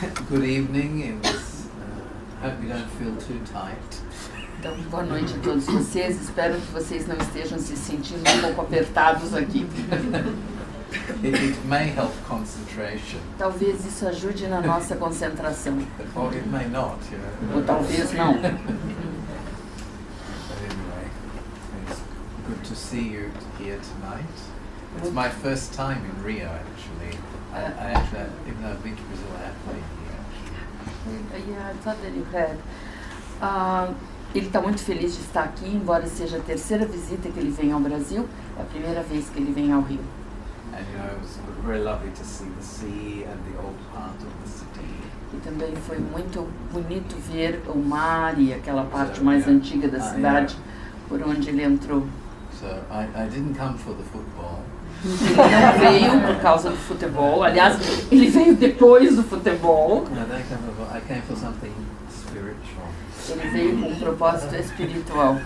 Good evening. Hope you don't feel too tight. Então, boa noite a todos vocês. Espero que vocês não estejam se sentindo um pouco apertados aqui. It may help concentration. Talvez isso ajude na nossa concentração. Or it may not, Ou talvez não. But anyway, it's good to see you here tonight. It's my first time in Rio, actually. I actually, even though I've been to Brazil, I have been here. Yeah, I thought that you had. Ele está muito feliz de estar aqui, embora seja a terceira visita que ele vem ao Brasil, é a primeira vez que ele vem ao Rio. And it was very lovely to see the sea and the old part of the city. E também foi muito bonito ver o mar e aquela parte mais antiga da cidade, por onde ele entrou. So I didn't come for the football. Ele não veio por causa do futebol, aliás, ele veio depois do futebol. No, I came for something spiritual. Ele veio com um propósito espiritual.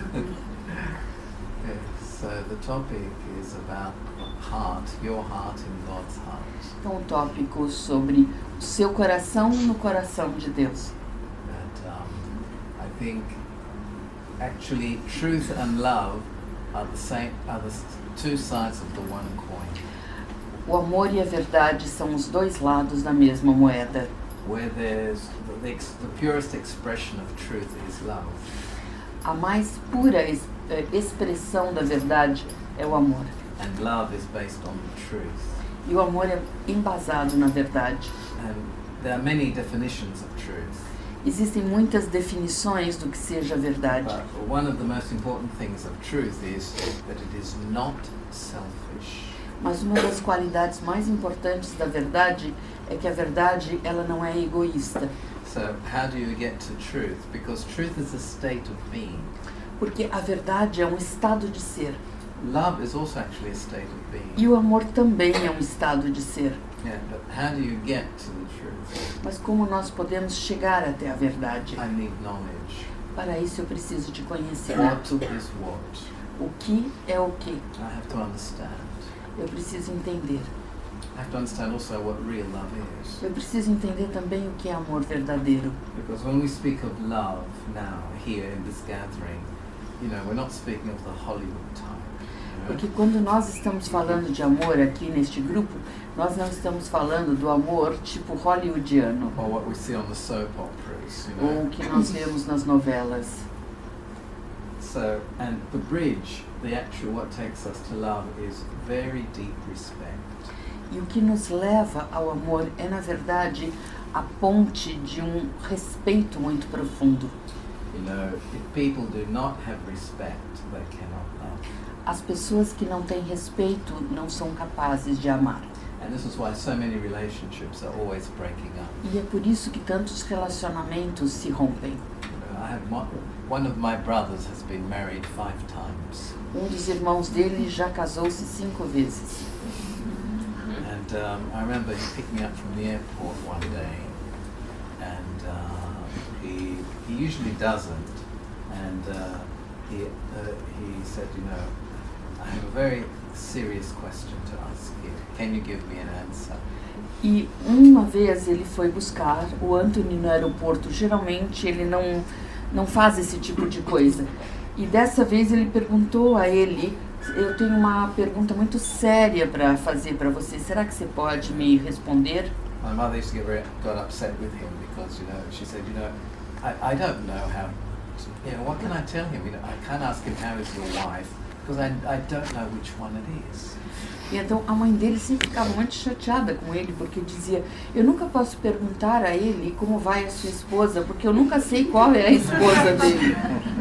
Okay, so the topic is about heart, your heart in God's heart. Então, o tópico sobre o seu coração no coração de Deus. And I think actually truth and love are the two sides of the one coin. O amor e a verdade são os dois lados da mesma moeda. Where there's the purest expression of truth is love. A mais pura expressão da verdade é o amor. And love is based on the truth. E o amor é embasado na verdade. And there are many definitions of truth. Existem muitas definições do que seja verdade. But one of the most important things of truth is that it is not selfish. Mas uma das qualidades mais importantes da verdade é que a verdade ela não é egoísta. So how do you get to truth? Because truth is a state of being. Porque a verdade é um estado de ser. Love is also actually a state of being. E o amor também é um estado de ser. Yeah, but how do you get to the truth? Mas como nós podemos chegar até a verdade? I need knowledge. Para isso eu preciso de conhecimento. What is what? O que é o que? I have to understand. Eu preciso entender. I have to understand also what real love is. Eu preciso entender também o que é amor verdadeiro. Because when we speak of love now, here in this gathering, we're not speaking of the Hollywood type. Porque quando nós estamos falando de amor aqui neste grupo, nós não estamos falando do amor tipo hollywoodiano. Or what we see on the soap operas, Ou o que nós vemos nas novelas. So, and the bridge, what takes us to love is very deep respect. E o que nos leva ao amor é, na verdade, a ponte de um respeito muito profundo. If people do not have respect, they cannot love. As pessoas que não têm respeito não são capazes de amar. And this is why so many relationships are always breaking up. E é por isso que tantos relacionamentos se rompem. One of my brothers has been married 5 times. Um dos irmãos dele já casou-se 5 vezes. And I remember he picked me up from the airport one day, and he usually doesn't. And he said, I have a very serious question to ask you. Can you give me an answer? E uma vez ele foi buscar o Anthony no aeroporto. Geralmente ele não faz esse tipo de coisa. E dessa vez ele perguntou a ele: eu tenho uma pergunta muito séria para fazer para você. Será que você pode me responder? My mother used to got upset with him because she said, I don't know how. What can I tell him? I can't ask him how is your wife because I don't know which one it is. E então a mãe dele sempre ficava muito chateada com ele, porque dizia: eu nunca posso perguntar a ele como vai a sua esposa, porque eu nunca sei qual é a esposa dele.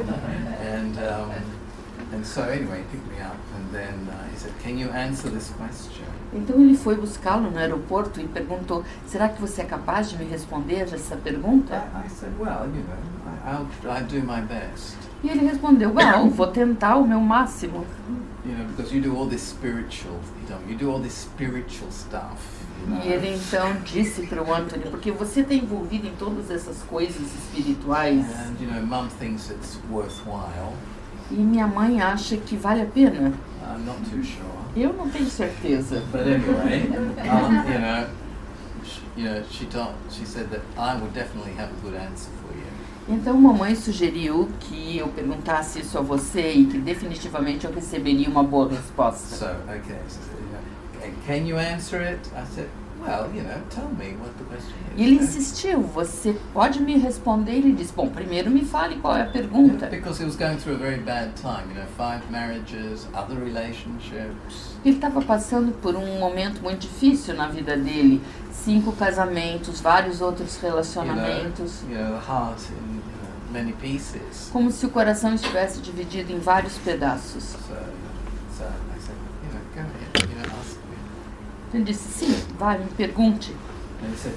And so anyway, he picked me up and then he said, can you answer this question? Então ele foi buscá-lo no aeroporto e perguntou: será que você é capaz de me responder essa pergunta? I said, well, I'll do my best. E ele respondeu: well, vou tentar o meu máximo. Because you do all this spiritual, you do all this spiritual stuff. E ele então disse para o Anthony: porque você está envolvido em todas essas coisas espirituais. And Mum thinks it's worthwhile. E minha mãe acha que vale a pena. I'm not too sure. Eu não tenho certeza. But anyway, she said that I would definitely have a good answer for you. Então mamãe sugeriu que eu perguntasse isso a você e que definitivamente eu receberia uma boa resposta. So, okay, so, can you answer it? I said, well, tell me what the question is. E ele insistiu, você pode me responder? Ele disse, bom, primeiro me fale qual é a pergunta. Because he was going through a very bad time, 5 marriages, other relationships. Ele estava passando por um momento muito difícil na vida dele. 5 casamentos, vários outros relacionamentos. The heart in many pieces. Como se o coração estivesse dividido em vários pedaços. So I said, go ahead, ask me. Ele disse, sim, vai, me pergunte. And he said,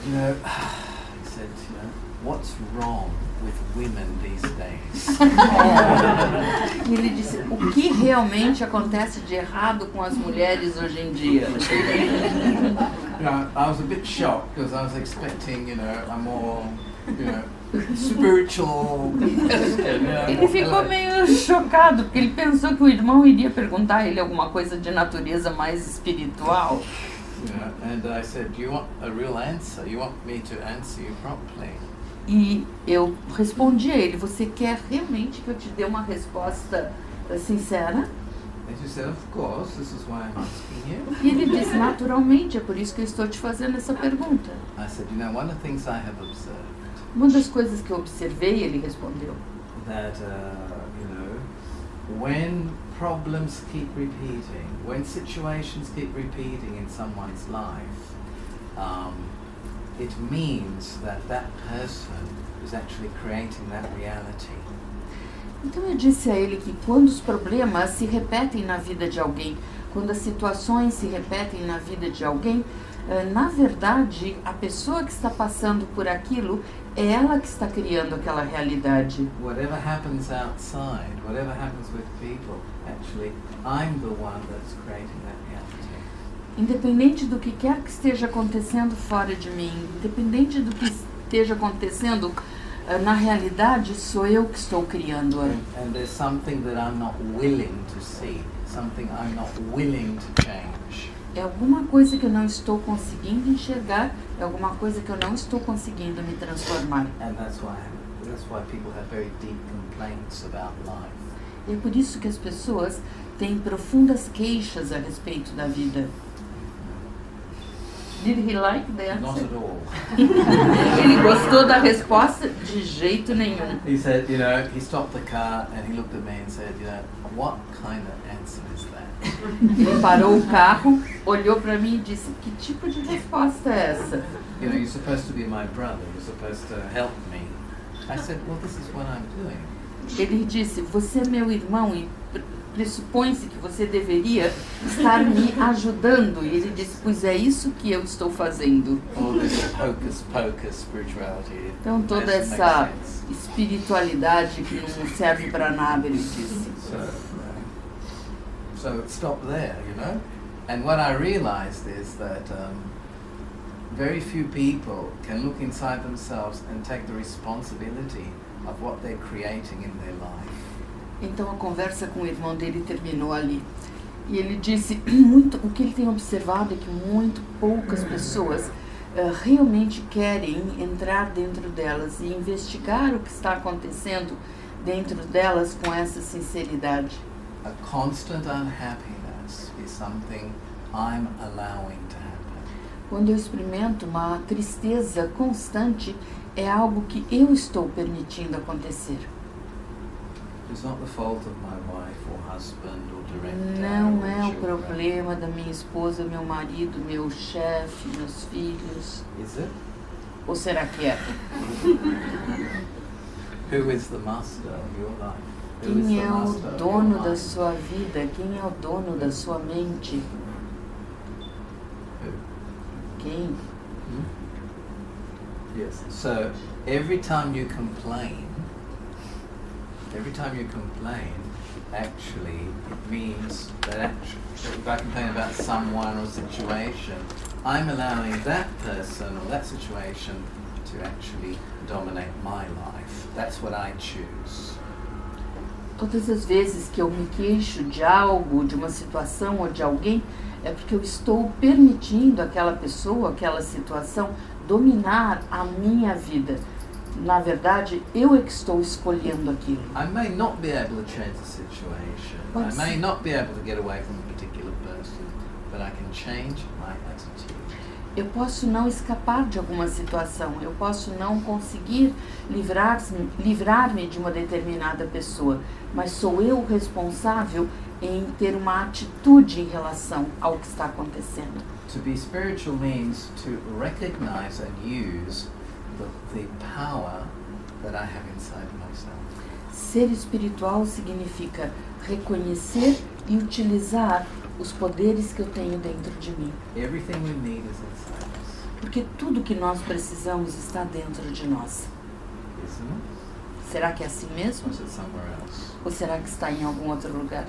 what's wrong with women these days? E ele disse, o que realmente acontece de errado com as mulheres hoje em dia? I was a bit shocked because I was expecting, a more, spiritual question. Ele ficou meio chocado porque ele pensou que o irmão iria perguntar a ele alguma coisa de natureza mais espiritual. And I said, do you want a real answer? You want me to answer you properly? E eu respondi a ele, você quer realmente que eu te dê uma resposta sincera? And she said, of course, this is why I'm asking you. E ele disse, naturalmente, é por isso que eu estou te fazendo essa pergunta. I said, one of the things I have observed. Uma das coisas que eu observei, ele respondeu, that when problems keep repeating, when situations keep repeating in someone's life, it means that person is actually creating that reality. Então eu disse a ele que quando os problemas se repetem na vida de alguém, quando as situações se repetem na vida de alguém, na verdade, a pessoa que está passando por aquilo é ela que está criando aquela realidade. Whatever happens outside, whatever happens with people, actually, I'm the one that's creating that reality. Independente do que quer que esteja acontecendo fora de mim, independente do que esteja acontecendo, na realidade sou eu que estou criando-a. And there's something that I'm not willing to see, something I'm not willing to change. É alguma coisa que eu não estou conseguindo enxergar, é alguma coisa que eu não estou conseguindo me transformar. And that's why people have very deep complaints about life. É por isso que as pessoas têm profundas queixas a respeito da vida. Did he like the answer? Not at all. Ele gostou da resposta? De jeito nenhum. He said, he stopped the car and he looked at me and said, what kind of answer is that? Ele parou o carro, olhou para mim e disse, que tipo de resposta é essa? You're supposed to be my brother, you're supposed to help me. I said, well, this is what I'm doing. Ele disse, você é meu irmão e pressupõe-se que você deveria estar me ajudando. E ele disse, pois é isso que eu estou fazendo. All this hocus-pocus spirituality. Então toda essa espiritualidade que não serve para nada, ele disse. So it stopped there, And what I realized is that very few people can look inside themselves and take the responsibility of what they're creating in their life. Então a conversa com o irmão dele terminou ali. E ele disse, o que ele tem observado é que muito poucas pessoas realmente querem entrar dentro delas e investigar o que está acontecendo dentro delas com essa sinceridade. A constant unhappiness is something I'm allowing to happen. Quando eu experimento uma tristeza constante, é algo que eu estou permitindo acontecer. It's not the fault of my wife or husband or director. Não é or o problema da minha esposa, meu marido, meu chefe, meus filhos. Is it? Ou será que é? Who is the master of your life? Quem é o dono da sua vida? Quem é o dono da sua mente? Quem? Yes. So every time you complain, actually it means that if I complain about someone or situation, I'm allowing that person or that situation to actually dominate my life. That's what I choose. Todas as vezes que eu me queixo de algo, de uma situação ou de alguém, é porque eu estou permitindo aquela pessoa, aquela situação, dominar a minha vida. Na verdade, eu é que estou escolhendo aquilo. I may not be able to change the situation. I may not be able to get away from a particular person, but I can change my attitude. Eu posso não escapar de alguma situação, eu posso não conseguir livrar-me de uma determinada pessoa, mas sou eu o responsável em ter uma atitude em relação ao que está acontecendo. To be spiritual means to recognize and use the power that I have inside myself. Ser espiritual significa reconhecer e utilizar os poderes que eu tenho dentro de mim. Everything we need is inside us. Porque tudo que nós precisamos está dentro de nós. Isn't it? Será que é assim mesmo? Or is it somewhere else? Ou será que está em algum outro lugar?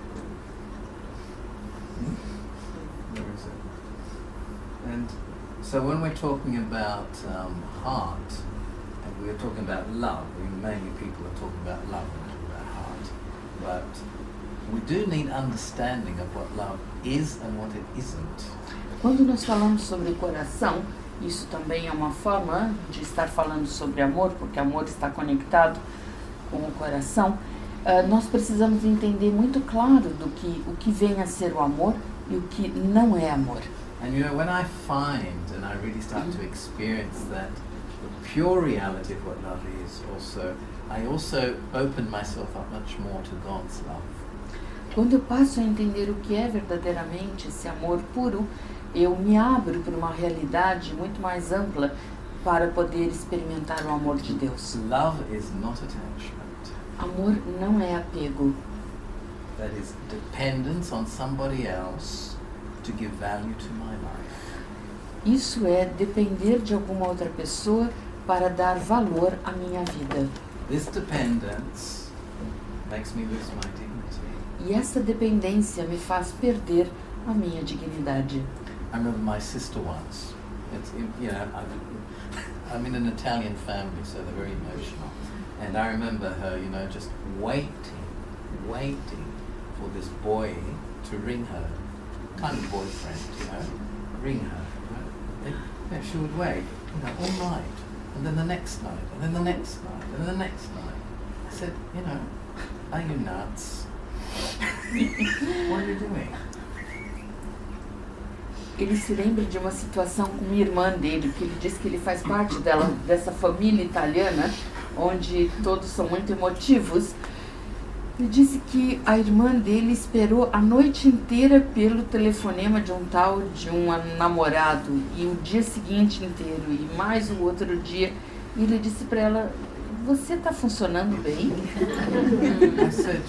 Where is it? And so when we're talking about heart, and we're talking about love, mainly people are talking about love and talking about heart, but we do need understanding of what love is and what it isn't. Quando nós falamos sobre coração, isso também é uma forma de estar falando sobre amor, porque amor está conectado com o coração. Nós precisamos entender muito claro o que vem a ser o amor e o que não é amor. And you know, when I find and I really start to experience that the pure reality of what love is, I also open myself up much more to God's love. Quando eu passo a entender o que é verdadeiramente esse amor puro, eu me abro para uma realidade muito mais ampla para poder experimentar o amor de Deus. Love is not attachment. Amor não é apego. That is dependence on somebody else to give value to my life. Isso é depender de alguma outra pessoa para dar valor à minha vida. This dependence makes me lose my dignity. E essa dependência me faz perder a minha dignidade. I remember my sister once. I'm in an Italian family, so they're very emotional. And I remember her, just waiting for this boy to ring her, kind of boyfriend, ring her. And she would wait, all night, and then the next night, and then the next night, and then the next night. I said, are you nuts? What are you doing? Ele se lembra de uma situação com uma irmã dele, que ele diz que ele faz parte dessa família italiana, onde todos são muito emotivos. Ele disse que a irmã dele esperou a noite inteira pelo telefonema de um namorado, e o dia seguinte inteiro, e mais o outro dia. E ele disse para ela, você está funcionando bem? I said,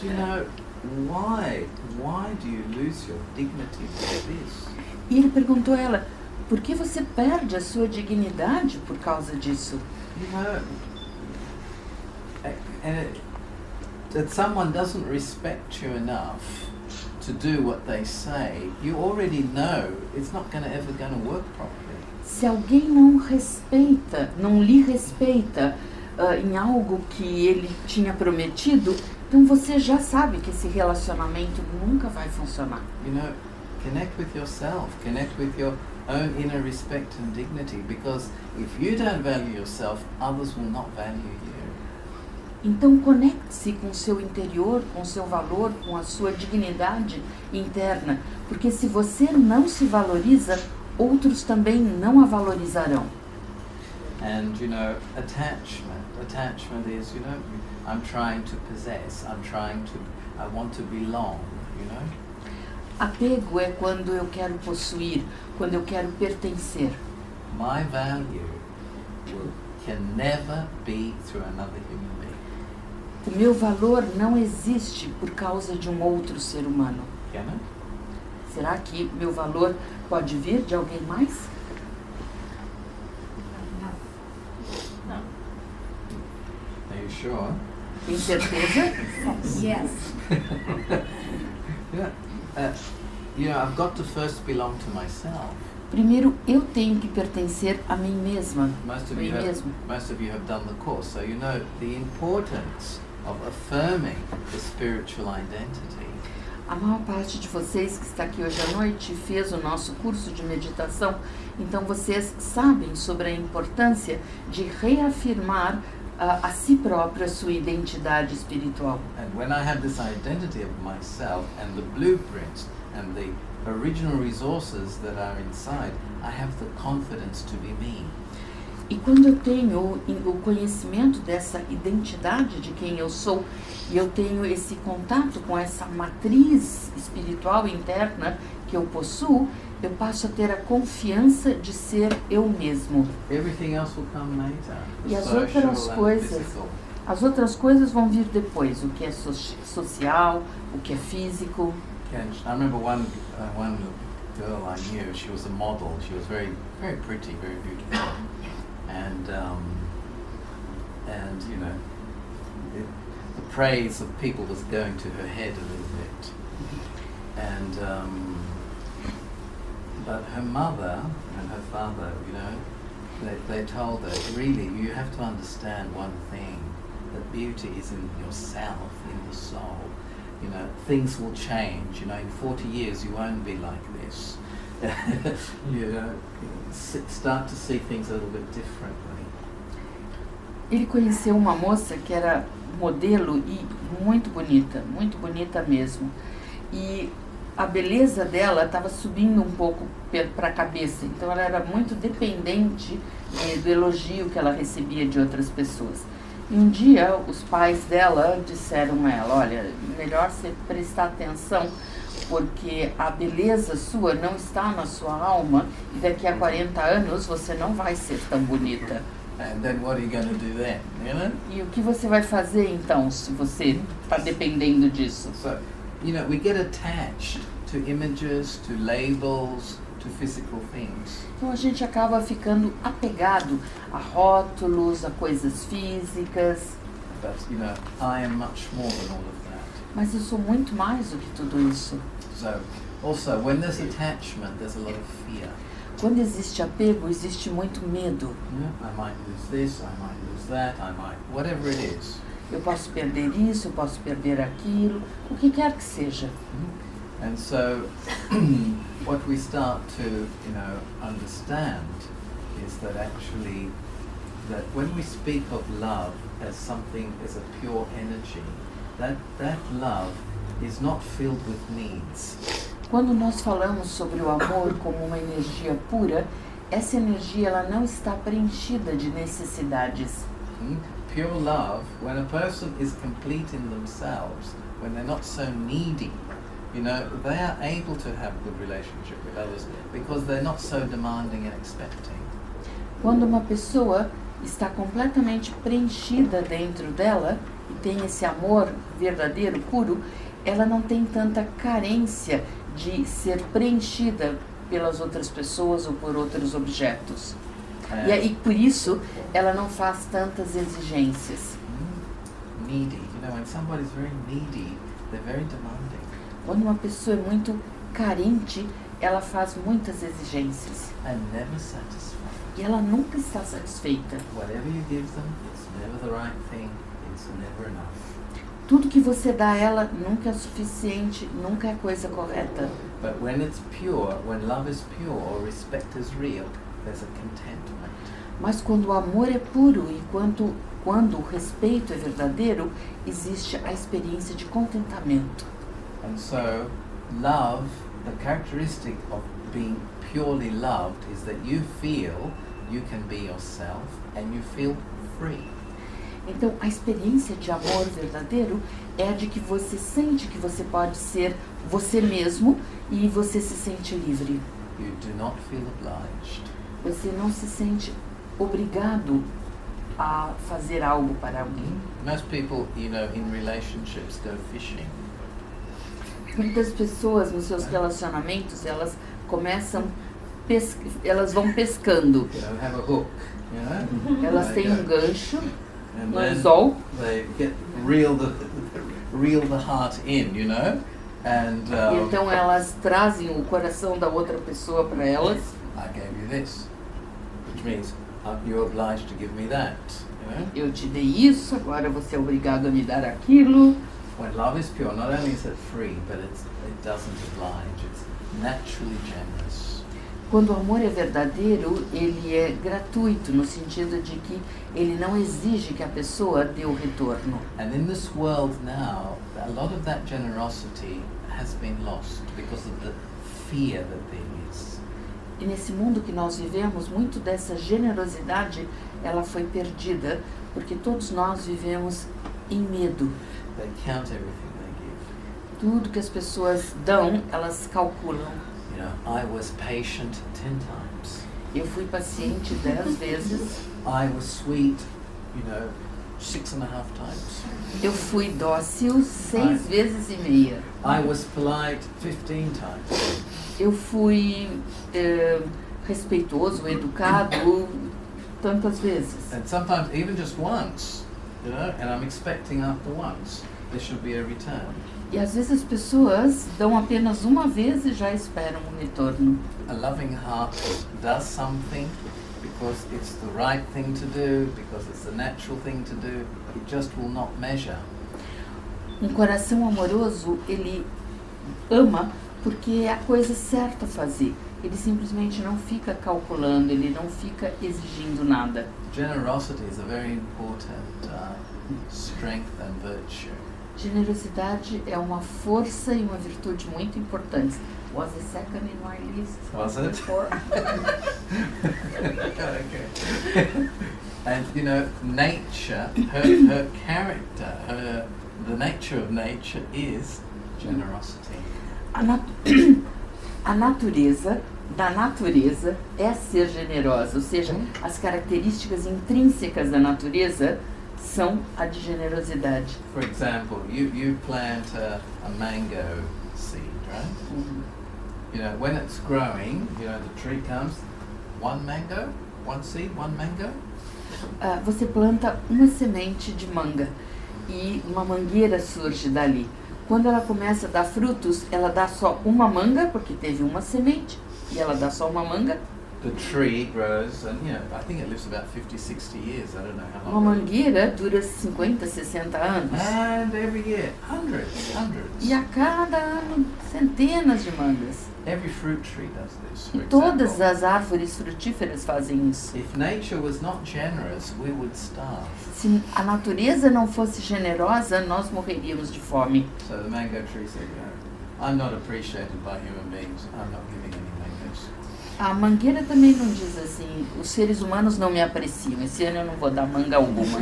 why do you lose your dignity for this? E ele perguntou a ela, por que você perde a sua dignidade por causa disso? That someone doesn't respect you enough to do what they say, you already know it's not ever going to work properly. Se alguém não lhe respeita em algo que ele tinha prometido, então você já sabe que esse relacionamento nunca vai funcionar. Connect with yourself, connect with your own inner respect and dignity, because if you don't value yourself, others will not value you. Então conecte-se com o seu interior, com o seu valor, com a sua dignidade interna, porque se você não se valoriza, outros também não a valorizarão. And attachment is, I'm trying to possess, I want to belong, Apego é quando eu quero possuir, quando eu quero pertencer. My value can never be through another human being. O meu valor não existe por causa de um outro ser humano. Can it? Será que meu valor pode vir de alguém mais? Não. Are you sure? Tem certeza? Yes. Yeah. I've got to first belong to myself. Primeiro, eu tenho que pertencer a mim mesma. Most of you have done the course, so you know the importance of affirming the spiritual identity. A maior parte de vocês que está aqui hoje à noite fez o nosso curso de meditação, então vocês sabem sobre a importância de reafirmar a si próprio a sua identidade espiritual. And when I have this identity of myself and the blueprints and the original resources that are inside, I have the confidence to be me. E quando eu tenho o conhecimento dessa identidade de quem eu sou, e eu tenho esse contato com essa matriz espiritual interna que eu possuo, eu passo a ter a confiança de ser eu mesmo. Everything else will come later. E as Social outras and coisas, physical. as outras coisas vão vir depois, o que é social, o que é físico. Yeah, I remember one girl I knew. She was a model. She was very, very pretty, very beautiful, and you know, the praise of people was going to her head a little bit, and but her mother and her father, you know, they told her, really, you have to understand one thing, that beauty is in yourself, in the soul. You know, things will change. You know, in 40 years you won't be like this. You know, start to see things a little bit differently. Ele conheceu uma moça que era modelo e muito bonita mesmo. E a beleza dela estava subindo um pouco para a cabeça, então ela era muito dependente do elogio que ela recebia de outras pessoas. E um dia os pais dela disseram a ela, olha, melhor você prestar atenção, porque a beleza sua não está na sua alma e daqui a 40 anos você não vai ser tão bonita. And then what are you going to do then, you know? E o que você vai fazer então, se você está dependendo disso? So, you know, we get attached to images, to labels, to physical things. Então a gente acaba ficando apegado a rótulos, a coisas físicas. But, you know, I am much more than all of that. Mas eu sou muito mais do que tudo isso. So, also, when there's attachment, there's a lot of fear. Quando existe apego, existe muito medo. Yeah, I might lose this, I might lose that, I might, whatever it is. Eu posso perder isso, eu posso perder aquilo, o que quer que seja. And so, what we start to, you know, understand is that actually, that when we speak of love as something, as a pure energy, that love is not filled with needs. Quando nós falamos sobre o amor como uma energia pura, essa energia ela não está preenchida de necessidades. Pure love, when a person is complete in themselves, when they're not so needy, you know, they are able to have good relationship with others because they're not so demanding and expecting. Quando uma pessoa está completamente preenchida dentro dela e tem esse amor verdadeiro, puro, ela não tem tanta carência de ser preenchida pelas outras pessoas ou por outros objetos. E aí, por isso, ela não faz tantas exigências. Needy, you know, when somebody's very needy, they're very demanding. Quando uma pessoa é muito carente, ela faz muitas exigências. And never satisfied. E ela nunca está satisfeita. Whatever you give them, it's never the right thing, it's never enough. Tudo que você dá a ela nunca é suficiente, nunca é coisa correta. But when it's pure, when love is pure or respect is real, there's a contentment. Mas quando o amor é puro e quando o respeito é verdadeiro, existe a experiência de contentamento. And so, love, the characteristic of being purely loved is that you feel you can be yourself and you feel free. Então, a experiência de amor verdadeiro é a de que você sente que você pode ser você mesmo e você se sente livre. You do not feel obliged. Você não se sente obrigado a fazer algo para alguém. Most people, you know, in relationships go fishing. Muitas pessoas nos seus relacionamentos, elas começam, elas vão pescando. You know, have a hook, you know? Elas têm um gancho, And um then anzol, they reel the heart in, you know? And e então elas trazem o coração da outra pessoa para elas. I gave you this, which means you're obliged to give me that, you know? Eu te dei isso, agora você é obrigado a me dar aquilo. when love is pure, not only is it free, but it doesn't oblige. It's naturally generous. Quando o amor é verdadeiro, ele é gratuito, no sentido de que ele não exige que a pessoa dê o retorno. And in this world now, a lot of that generosity has been lost because of the fear that there is. E nesse mundo que nós vivemos, muito dessa generosidade, ela foi perdida, porque todos nós vivemos em medo. They count everything they give. Tudo que as pessoas dão, elas calculam. You know, I was patient 10 times. Eu fui paciente 10 vezes. I was sweet, 6.5 times. Eu fui dócil 6 vezes e meia. I was polite 15 times. Eu fui respeitoso, educado tantas vezes. And sometimes even just once, and I'm expecting after once, there should be a return. E às vezes as pessoas dão apenas uma vez e já esperam um retorno. A loving heart does something because it's the right thing to do, because it's the natural thing to do, it just will not measure. Um coração amoroso, ele ama porque é a coisa certa a fazer. Ele simplesmente não fica calculando, ele não fica exigindo nada. Generosity is a very important strength and virtue. Generosidade é uma força e uma virtude muito importantes. Was the second in my list? Was it? Before? Okay. And nature, her character, the nature of nature is generosity. A natureza da natureza é ser generosa, ou seja, as características intrínsecas da natureza são a de generosidade. For example, you plant a mango seed, right? Uhum. When it's growing, the tree comes, one mango, one seed, one mango. Você planta uma semente de manga e uma mangueira surge dali. Quando ela começa a dar frutos, ela dá só uma manga, porque teve uma semente, e ela dá só uma manga. The tree grows, and I think it lives about 50, 60 years. I don't know how Uma long. mangueira dura 50, 60 anos. And every year, hundreds. E a cada ano, centenas de mangas. Every fruit tree does this. E For todas example. as árvores frutíferas fazem isso. If nature was not generous, we would starve. Se a natureza não fosse generosa, nós morreríamos de fome. So the mango tree said, I'm not appreciated by human beings. I'm not giving any mangoes. A mangueira também não diz assim, os seres humanos não me apreciam, esse ano eu não vou dar manga alguma.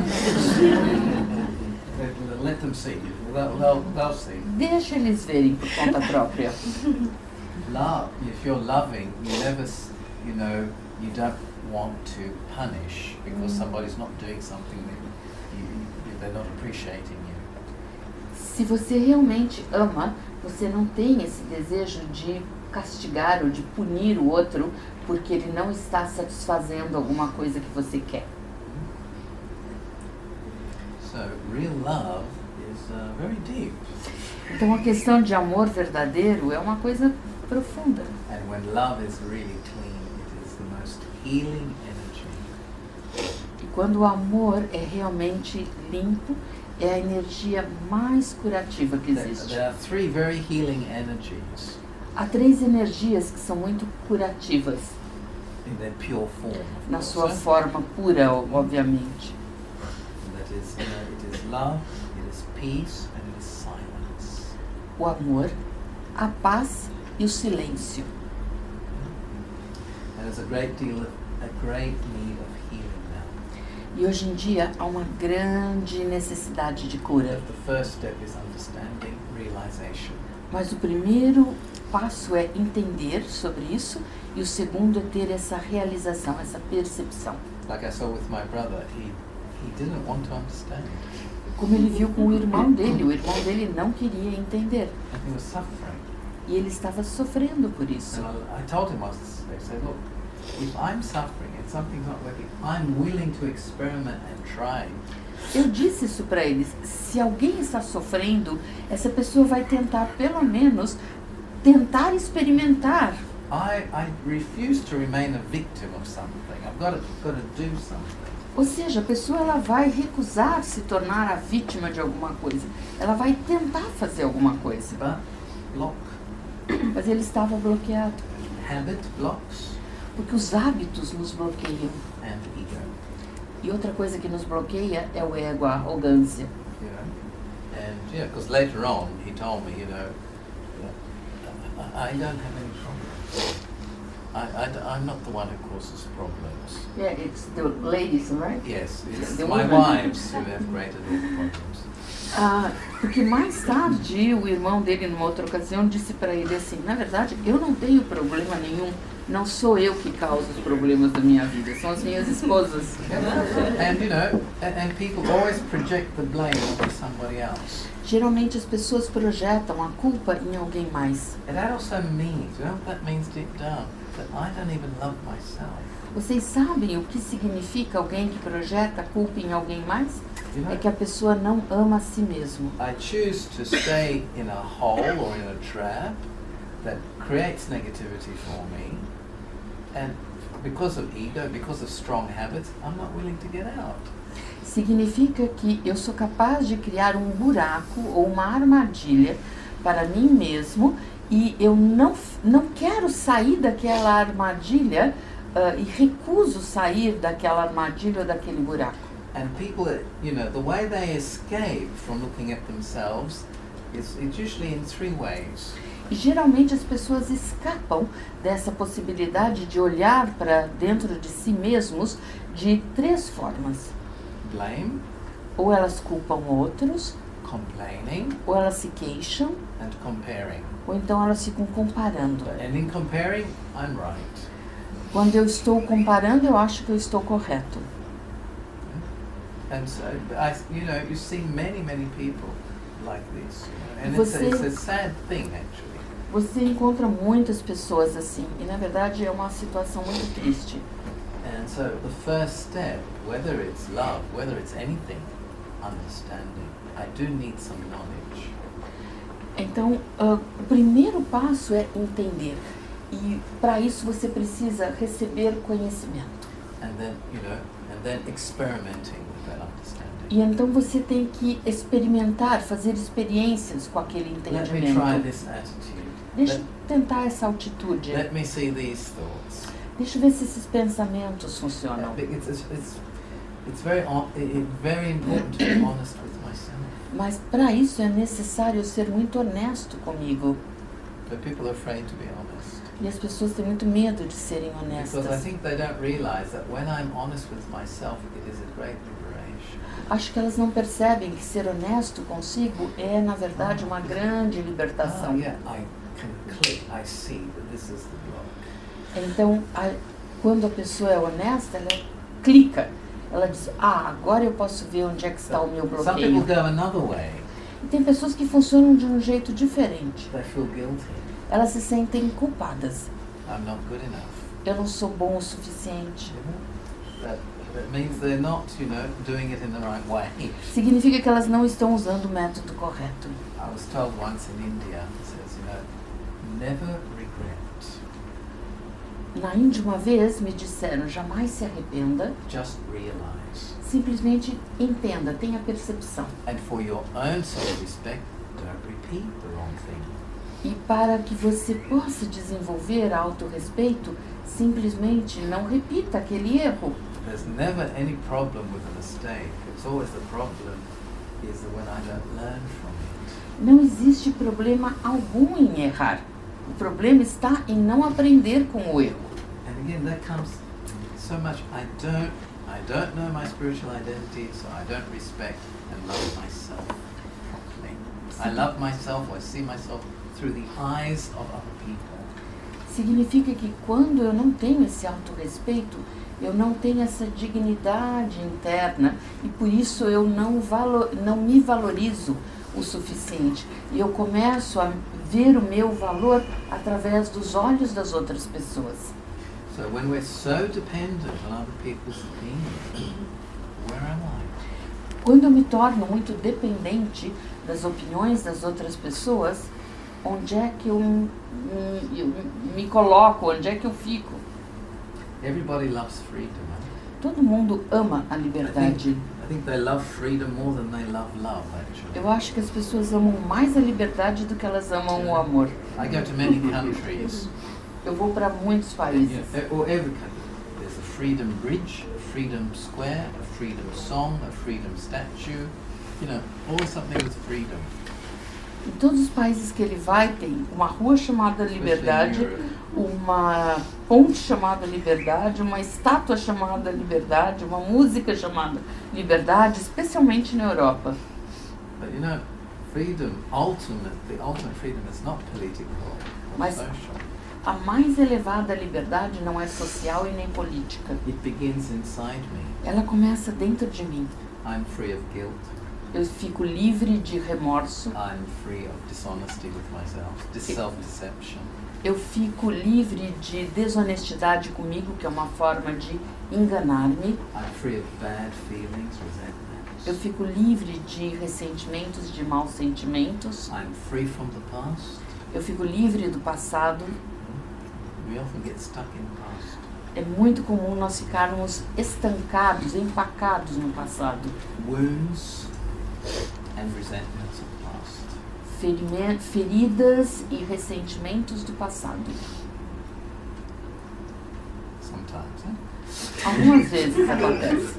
Let them see. They'll see. Deixa eles verem por conta própria. Love. If you're loving, you never, you don't want to punish because somebody's not doing something that they're not appreciating you. Se você realmente ama, você não tem esse desejo de castigar ou de punir o outro porque ele não está satisfazendo alguma coisa que você quer. So real love is very deep. Então a questão de amor verdadeiro é uma coisa profunda. And when love is really clean, it is the most healing energy. E quando o amor é realmente limpo, é a energia mais curativa que existe. There are 3 very healing energies Há 3 energias que são muito curativas, in their pure form. Of na course, sua forma pura, obviamente. And that is, it is love, it is peace, and it is silence. O amor, a paz e o silêncio. And there's a great need of healing now. E hoje em dia há uma grande necessidade de cura. The first step is understanding, realization. Mas o primeiro passo é entender sobre isso e o segundo é ter essa realização, essa percepção. Like I saw with my brother, he didn't want to understand. Como ele viu com o irmão dele não queria entender. And he was suffering. E ele estava sofrendo por isso. And I told him, I said, look, if I'm suffering and something's not working, I'm willing to experiment and try. Eu disse isso para eles, se alguém está sofrendo, essa pessoa vai tentar pelo menos tentar experimentar I refuse to remain a victim of something. I've got to do something. Ou seja, a pessoa ela vai recusar se tornar a vítima de alguma coisa. Ela vai tentar fazer alguma coisa. But block. Mas ele estava bloqueado. Habit blocks Porque os hábitos nos bloqueiam. and ego. E outra coisa que nos bloqueia é o ego, a arrogância. You know? And yeah, because later on he told me, you know, I don't have any problems. I'm not the one who causes problems. Yeah, it's the ladies, right? Yes, it's The my women. wives who have created all the problems. Porque mais tarde o irmão dele, numa outra ocasião, disse para ele assim: na verdade, eu não tenho problema nenhum. Não sou eu que causo os problemas da minha vida, são as minhas esposas. And you know, and people always project the blame onto somebody else. Geralmente as pessoas projetam a culpa em alguém mais. And that also means, you know what that means deep down? That I don't even love myself. Vocês sabem o que significa alguém que projeta a culpa em alguém mais? You know, É que a pessoa não ama a si mesmo. I choose to stay in a hole or in a trap that creates negativity for me, and because of ego, because of strong habits, I'm not willing to get out. Significa que eu sou capaz de criar um buraco ou uma armadilha para mim mesmo e eu não quero sair daquela armadilha e recuso sair daquela armadilha ou daquele buraco. And people, you know, the way they escape from looking at themselves is it's usually in three ways. E geralmente as pessoas escapam dessa possibilidade de olhar para dentro de si mesmos de três formas. Blame, Ou elas culpam outros, complaining, ou elas se queixam, and comparing. ou então elas ficam comparando. And in comparing, I'm right. Quando eu estou comparando, eu acho que eu estou correto. And so, you know, you see many people like this. You know, and Você- it's a sad thing, actually. Você encontra muitas pessoas assim, e na verdade é uma situação muito triste. And so the first step, whether it's love, whether it's anything, understanding. I do need some knowledge. Então, o primeiro passo é entender. E para isso você precisa receber conhecimento. And then, you know, and then experimenting with that understanding. E então você tem que experimentar, fazer experiências com aquele Let me try entendimento. this attitude. Deixa Let, eu tentar essa altitude. let me see these thoughts. Deixa eu ver se esses pensamentos funcionam. It's very important to be honest with myself. Mas para isso é necessário eu ser muito honesto comigo. But people are afraid to be honest. E as pessoas têm muito medo de serem Because I honestas. think they don't realize that when I'm honest with myself, it is a great liberation. Acho que elas não percebem que ser honesto consigo é, na verdade, uma grande libertação. Yeah, I can click, I see that this is the block. Então, quando a pessoa é honesta, ela clica. Ela diz, agora eu posso ver onde é que está o meu Some people bloqueio. go another way. E tem pessoas que funcionam de um jeito diferente. They feel guilty. Elas se sentem culpadas. I'm not good enough. Eu não sou bom o suficiente. That means they're not, you know, doing it in the right way. Significa que elas não estão usando o método correto. I was told once in India, it says, you know, never regret. Na Índia, uma vez, me disseram, jamais se arrependa, Just realize. simplesmente entenda, tenha percepção. And for your own self-respect, don't repeat the wrong thing. E para que você possa desenvolver autorrespeito, simplesmente não repita aquele erro. There's never any problem with a mistake. It's always the problem is when I don't learn from it. Não existe problema algum em errar. O problema está em não aprender com o erro. And again, that comes so much. I don't know my spiritual identity, so I don't respect and love myself properly. I love myself. I see myself through the eyes of other people. Significa que quando eu não tenho esse autorrespeito, eu não tenho essa dignidade interna e por isso eu não me valorizo o suficiente. E eu começo a ver o meu valor através dos olhos das outras pessoas. So when we're so dependent on other people's opinions, where am I? Quando eu me torno muito dependente das opiniões das outras pessoas, onde é que eu me coloco, onde é que eu fico. Everybody loves freedom. Todo mundo ama a liberdade. I think they love freedom more than they love love, actually. Eu acho que as pessoas amam mais a liberdade do que elas amam o amor. I go to many countries, Eu vou para muitos países. or every country. There's a freedom bridge, a freedom square, a freedom song, a freedom statue. You know, always something with freedom. Em todos os países que ele vai, tem uma rua chamada Liberdade, uma ponte chamada Liberdade, uma estátua chamada Liberdade, uma música chamada Liberdade, especialmente na Europa. But you know, freedom, the ultimate freedom is not political or Mas social. a mais elevada liberdade não é social e nem política. It begins inside me. Ela começa dentro de mim. I'm free of guilt. Eu fico livre de remorso. I'm free of dishonesty with myself, self-deception. Eu fico livre de desonestidade comigo, que é uma forma de enganar-me. I'm free of bad feelings, resentments. Eu fico livre de ressentimentos, de maus sentimentos. I'm free from the past. Eu fico livre do passado. We often get stuck in the past. É muito comum nós ficarmos estancados, empacados no passado. Wounds and resentments of the past. Feridas e ressentimentos do passado. Sometimes, Algumas vezes acontece.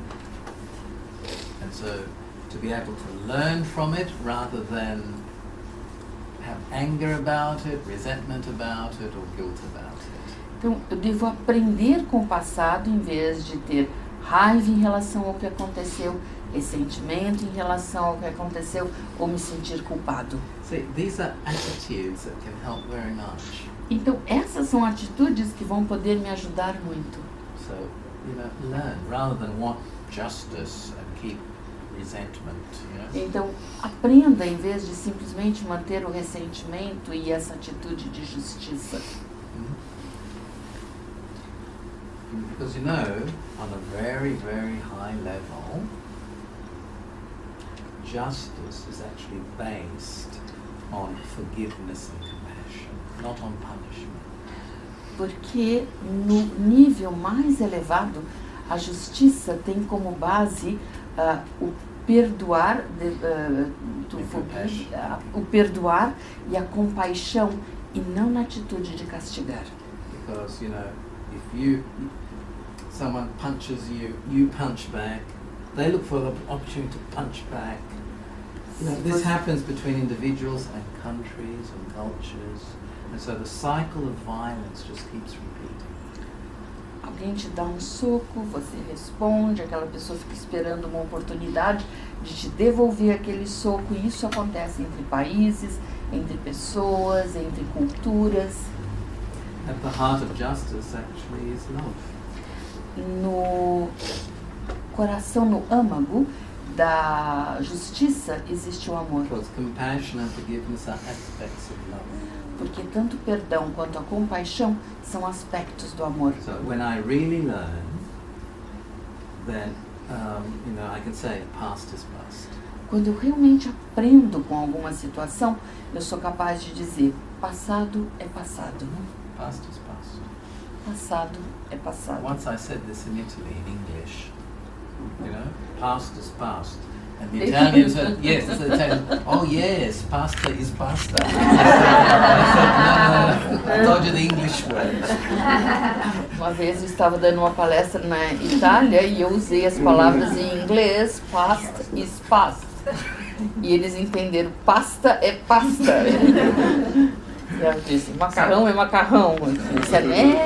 And so, to be able to learn from it rather than have anger about it, resentment about it, or guilt about it. Então, eu devo aprender com o passado em vez de ter raiva em relação ao que aconteceu, ressentimento em relação ao que aconteceu ou me sentir culpado. See, these are attitudes that can help very much. Então, essas são atitudes que vão poder me ajudar muito. So, you know, learn rather than want justice and keep resentment, you know. Então, aprenda em vez de simplesmente manter o ressentimento e essa atitude de justiça. Because you know, on a very, very high level, justice is actually based on forgiveness and compassion, not on punishment. Porque no nível mais elevado, a justiça tem como base o perdoar, o perdoar e a compaixão, e não na atitude de castigar. Because, you know, if someone punches you, you punch back, they look for the opportunity to punch back. You know, this happens between individuals and countries and cultures, and so the cycle of violence just keeps repeating. Alguém te dá um soco, você responde, aquela pessoa fica esperando uma oportunidade de te devolver aquele soco, e isso acontece entre países, entre pessoas, entre culturas. At the heart of justice actually is love. No coração, no âmago da justiça existe o amor. Because compassion and forgiveness are aspects of love. Porque tanto o perdão quanto a compaixão são aspectos do amor. So when I really learn, then you know, I can say past is past. Quando eu realmente aprendo com alguma situação, eu sou capaz de dizer: passado é passado. Past is past. Passado é passado. Once I said this in Italy in English, you know, past is past. And the They Italians think- said, yes, the Italians, oh yes, pasta is pasta. I said, no, I told you the English word. Uma vez eu estava dando uma palestra na Itália e eu usei as palavras em inglês, past is past. E eles entenderam, pasta é pasta. Eu disse, macarrão é macarrão. Eu disse,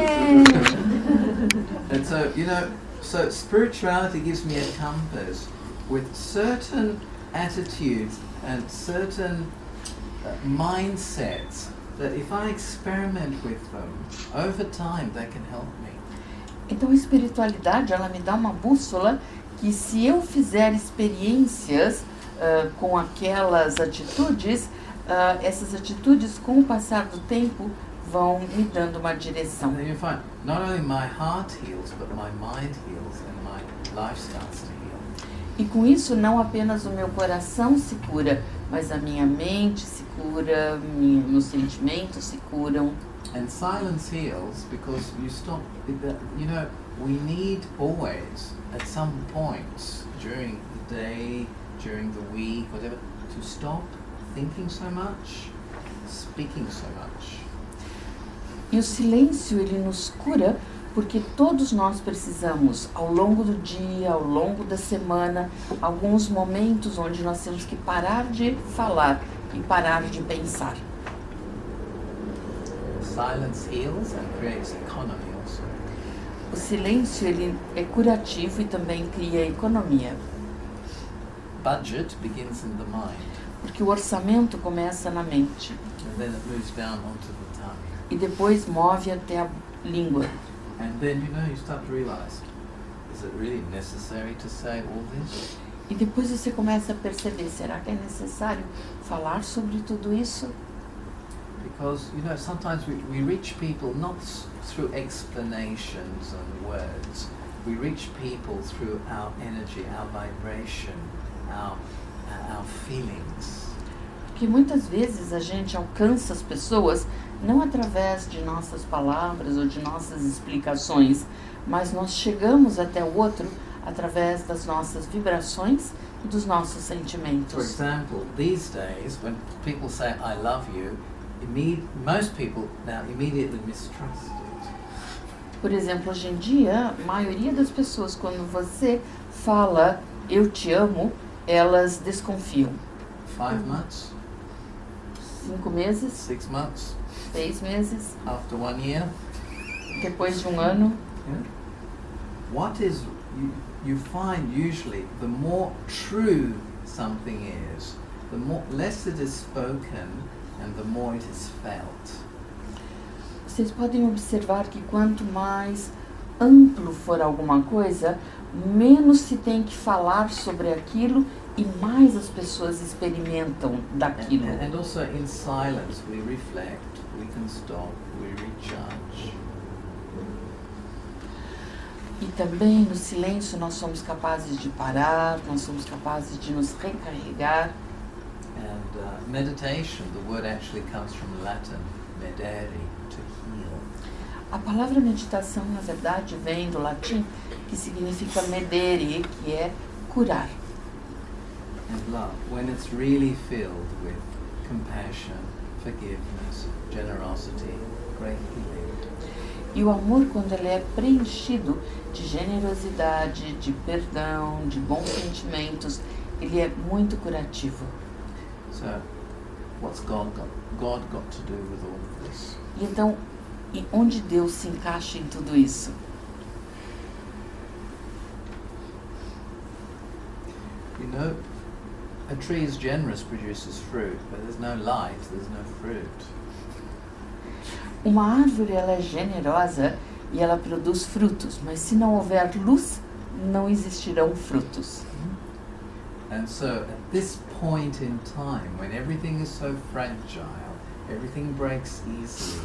And so, you know, so spirituality gives me a compass with certain attitudes and certain mindsets that if I experiment with them, over time they can help me. Então a espiritualidade, ela me dá uma bússola que, se eu fizer experiências com aquelas atitudes, essas atitudes, com o passar do tempo, vão me dando uma direção. And then you find not only my heart heals, but my mind heals and my life starts to heal. E com isso, não apenas o meu coração se cura, mas a minha mente se cura, meus sentimentos se curam. And silence heals because you stop, you know, we need always, at some points during the day, during the week, whatever, to stop thinking so much, speaking so much. E o silêncio, ele nos cura porque todos nós precisamos, ao longo do dia, ao longo da semana, alguns momentos onde nós temos que parar de falar e parar de pensar. Silence heals and creates economy also. O silêncio, ele é curativo e também cria economia, Budget begins in the mind, porque o orçamento começa na mente and then it moves down onto the tongue. e depois move até a língua. And then, you know, you start to realize, is it really necessary to say all this? E depois você começa a perceber, será que é necessário falar sobre tudo isso? Because, you know, sometimes we reach people not through explanations and words. We reach people through our energy, our vibration, our feelings. Porque muitas vezes a gente alcança as pessoas não através de nossas palavras ou de nossas explicações, mas nós chegamos até o outro através das nossas vibrações e dos nossos For sentimentos. example, these days, when people say, I love you, most people now immediately mistrust it. Por exemplo, hoje em dia, a maioria das pessoas, quando você fala eu te amo, elas desconfiam. 5 months, 5 meses, 6 months, 6 meses, after 1 year. depois de um ano. Yeah. What is, you find usually the more true something is, the more less it is spoken and the more it is felt. Vocês podem observar que quanto mais amplo for alguma coisa, menos se tem que falar sobre aquilo e mais as pessoas experimentam daquilo. And also in silence we reflect, we can stop, we recharge. E também no silêncio nós somos capazes de parar, nós somos capazes de nos recarregar. And meditation, the word actually comes from Latin, medere, to heal. A palavra meditação, na verdade, vem do latim, que significa medere, que é curar. And love, when it's really filled with compassion, forgiveness, generosity, great healing. E o amor, quando ele é preenchido de generosidade, de perdão, de bons sentimentos, ele é muito curativo. So, what's God got to do with all of this? E então, e onde Deus se encaixa em tudo isso? You know, a tree is generous, produces fruit, but there's no light, there's no fruit. Uma árvore, ela é generosa e ela produz frutos, mas se não houver luz, não existirão frutos. And so, at this point in time, when everything is so fragile, everything breaks easily,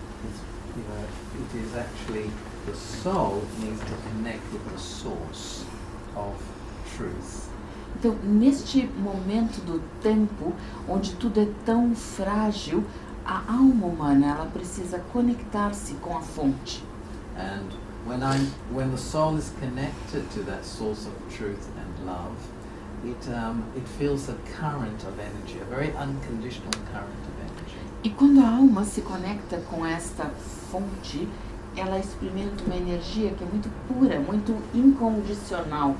it is actually the soul needs to connect with the source of truth. Então, neste momento do tempo, onde tudo é tão frágil, a alma humana, ela precisa conectar-se com a fonte. And when the soul is connected to that source of truth and love, it feels a current of energy, a very unconditional current of energy. E quando a alma se conecta com esta fonte, ela experimenta uma energia que é muito pura, muito incondicional.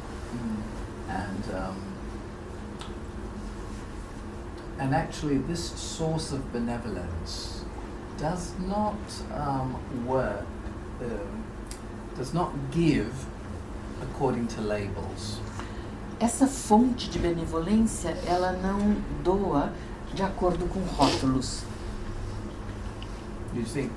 And actually this source of benevolence does not work, does not give according to labels. Essa fonte de benevolência, ela não doa de acordo com rótulos. You think,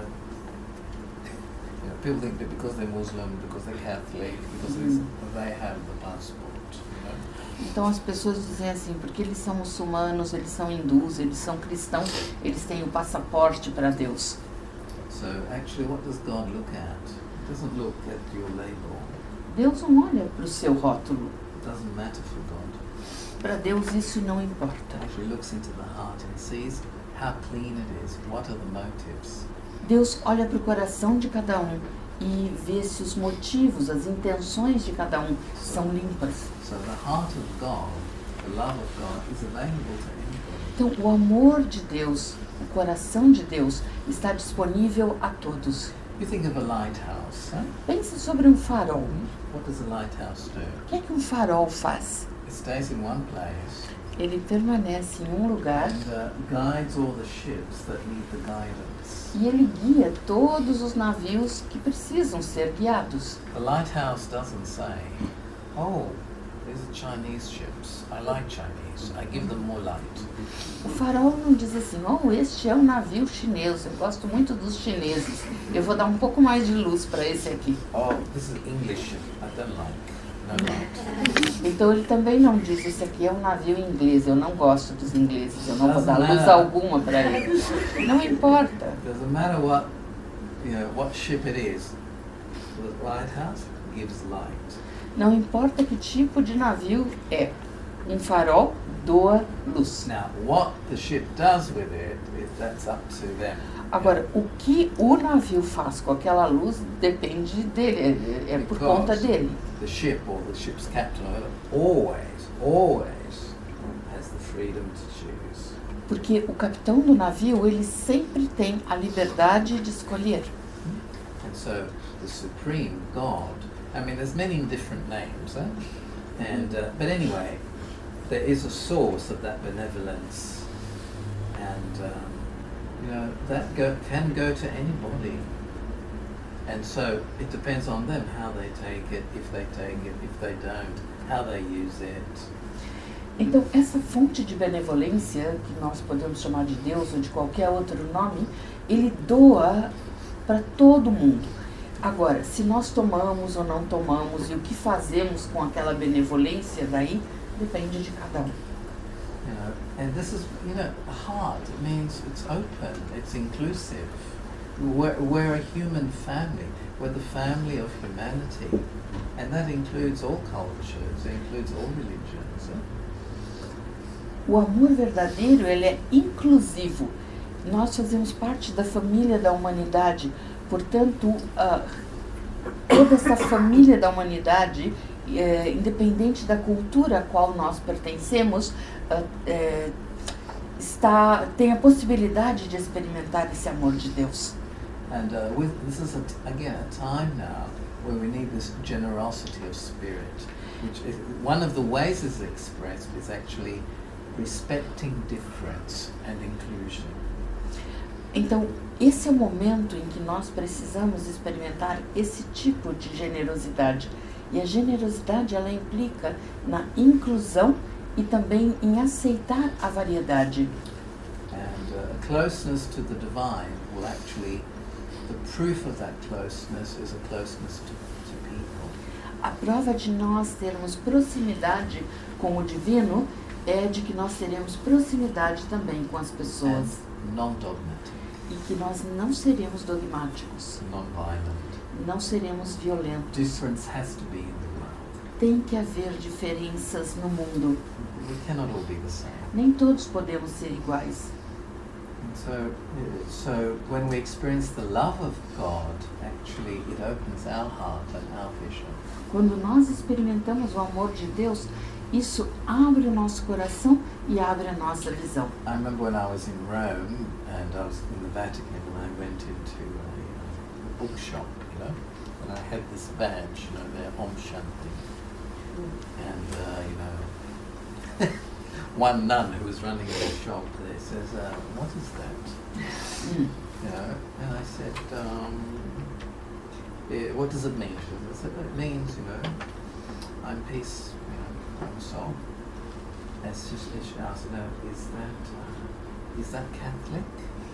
people think that because they're Muslim, because they're Catholic, because they have the passport. Então as pessoas dizem assim, porque eles são muçulmanos, eles são hindus, eles são cristãos, eles têm o passaporte para Deus. So actually what does God look at? He doesn't look at your label. Deus não olha para o seu rótulo. doesn't matter for God. Para Deus isso não importa. Actually looks into the heart and sees how clean it is. What are the motives? Deus olha para o coração de cada um e vê se os motivos, as intenções de cada um são limpas. So the heart of God, the love of God, is available to anybody. Então, o amor de Deus, o coração de Deus está disponível a todos. You think of a lighthouse. Huh? Pense sobre um farol. What does a lighthouse do? O que é que um farol faz? It stays in one place Ele permanece em um lugar and guides all the ships that need the guidance. e ele guia todos os navios que precisam ser guiados. The lighthouse doesn't say, "Oh, these are Chinese ships. I like Chinese. I give them more light." O farol não diz assim, oh, este é um navio chinês, eu gosto muito dos chineses, eu vou dar um pouco mais de luz para esse aqui. Oh, this is English ship. I don't like. No light. Então ele também não diz, esse aqui é um navio inglês, eu não gosto dos ingleses, eu não vou dar luz Doesn't matter. alguma para ele. Não importa. Doesn't matter what, what ship it is. The lighthouse gives light. Não importa que tipo de navio é. Um farol doa luz. Now, what the ship does with it, that's up to them. Agora, o que o navio faz com aquela luz depende dele, é por conta dele. The ship or the ship's captain always has the freedom to choose. Porque o capitão do navio, ele sempre tem a liberdade de escolher. And so the supreme God, I mean, there's many different names, and but anyway, there is a source of that benevolence, and that can go to anybody. And so it depends on them how they take it, if they don't, how they use it. Então, essa fonte de benevolência, que nós podemos chamar de Deus ou de qualquer outro nome, ele doa para todo mundo. Agora, se nós tomamos ou não tomamos e o que fazemos com aquela benevolência daí, depende de cada um. And this is, a heart. It means it's open, it's inclusive. We're a human family. We're the family of humanity, and that includes all cultures, it includes all religions. O amor verdadeiro, ele é inclusivo. Nós fazemos parte da família da humanidade. Portanto, toda essa família da humanidade, independente da cultura a qual nós pertencemos, tem a possibilidade de experimentar esse amor de Deus. And this is again a time now where we need this generosity of spirit, which is, one of the ways it's expressed is actually respecting difference and inclusion. Então, esse é o momento em que nós precisamos experimentar esse tipo de generosidade. E a generosidade, ela implica na inclusão e também em aceitar a variedade. And a closeness to the divine will actually, the proof of that closeness is a closeness to people. A prova de nós termos proximidade com o divino é de que nós teremos proximidade também com as pessoas. And non-dogmatic, E que nós não seremos dogmáticos, non-violent. não seremos violentos. Difference has to be in the world. Tem que haver diferenças no mundo. We cannot all be the same. Nem todos podemos ser iguais. And so when we experience the love of God, actually it opens our heart and our vision. Quando nós experimentamos o amor de Deus, isso abre o nosso coração e abre a nossa visão. I remember when I was in Rome and I was in the Vatican and I went into a bookshop, and I had this badge, their Om Shanti. And, one nun who was running the shop there says, what is that? And I said, what does it mean? She said, it means, I'm peace, I'm soul. And she asked, is that Catholic?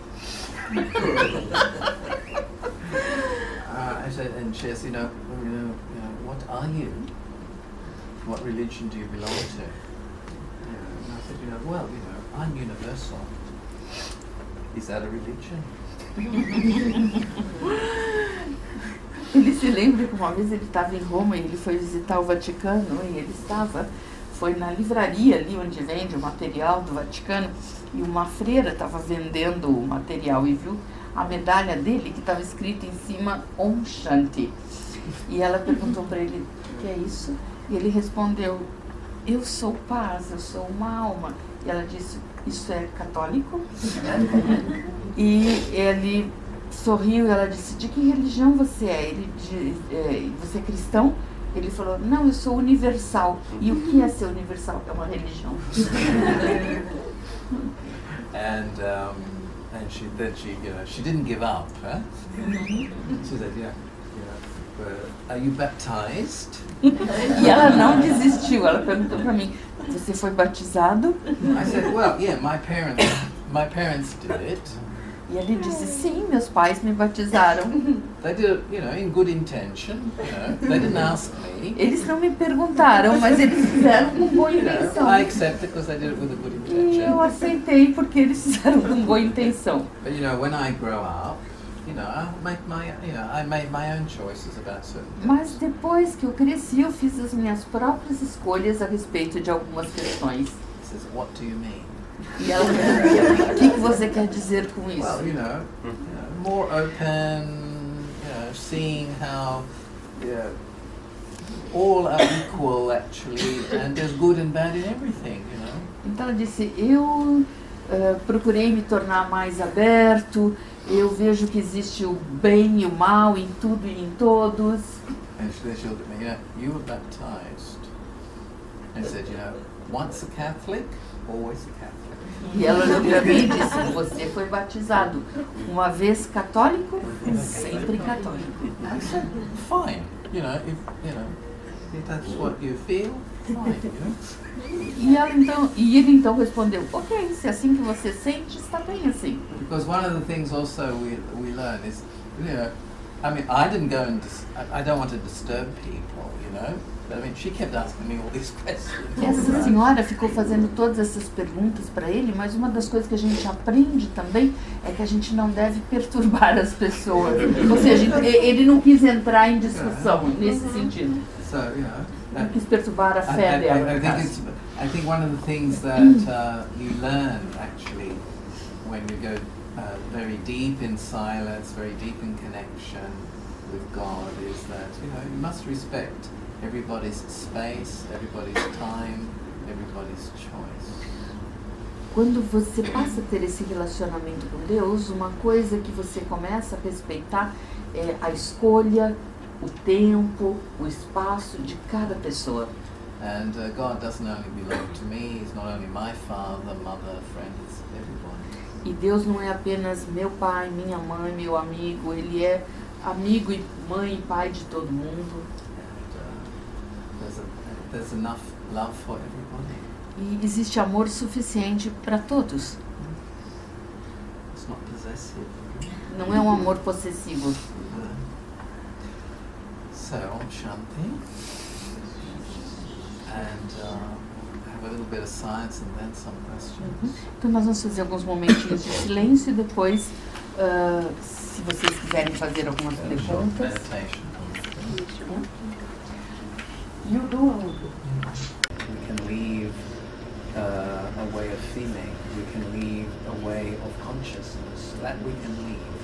I said, and she says, what are you? What religion do you belong to? And I said, well, I'm universal. Is that a religion? Ele se lembra que uma vez ele estava em Roma e ele foi visitar o Vaticano e ele foi na livraria ali onde vende o material do Vaticano e uma freira estava vendendo o material e viu a medalha dele que estava escrita em cima Om Shanti. E ela perguntou para ele, o que é isso? E ele respondeu, eu sou paz, eu sou uma alma. E ela disse, isso é católico? E ele sorriu e ela disse, de que religião você é? Você é cristão? Ele falou, não, eu sou universal. E o que é ser universal? É uma religião. And she didn't give up. Huh? She said, are you baptized? E ela não desistiu. Ela perguntou para mim, você foi batizado? I said, well, yeah, my parents did it. E ele disse, sim, meus pais me batizaram. They did it, in good intention. They didn't ask me. Eles não me perguntaram, mas eles fizeram com boa intenção. I accept it because they did it with a good E eu intention. aceitei porque eles fizeram com boa intenção. But when I grow up, I made my own choices about certain things. Mas depois que eu cresci, eu fiz as minhas próprias escolhas a respeito de algumas questões. He says, what do you mean? E ela perguntou, o que você quer dizer com isso? Well, more open, seeing how all are equal actually, and there's good and bad in everything, Então ela disse, eu procurei me tornar mais aberto, eu vejo que existe o bem e o mal em tudo e em todos. And she looked at me, you were baptized. And said, once a Catholic, always a Catholic. E ela olhou para mim e disse, você foi batizado uma vez católico, sempre católico. I said, fine, if that's what you feel, fine, E ele então respondeu, ok, se é assim que você sente, está bem assim. Because one of the things also we learn is, I didn't go I don't want to disturb people, But she kept asking me all these questions. Essa senhora ficou fazendo todas essas perguntas para ele, mas uma das coisas que a gente aprende também é que a gente não deve perturbar as pessoas. Ou seja, ele não quis entrar em discussão nesse sentido. So, Não quis perturbar a fé dela. I think one of the things that you learn actually when you go very deep in silence, very deep in connection with God is that you must respect everybody's space, everybody's time, everybody's choice. Quando você passa a ter esse relacionamento com Deus, uma coisa que você começa a respeitar é a escolha, o tempo, o espaço de cada pessoa. And God doesn't only belong to me, He's not only my father, mother, friend, it's everybody. E Deus não é apenas meu pai, minha mãe, meu amigo, Ele é amigo e mãe e pai de todo mundo. There's enough love for everybody. E existe amor suficiente para todos. It's not possessive. Não é um amor possessivo. So, Om Shanti. And have a little bit of silence and then some questions. Então nós vamos fazer alguns momentinhos de silêncio e depois, se vocês quiserem fazer algumas perguntas. Meditation. You do. We can leave a way of feeling. We can leave a way of consciousness. That we can leave.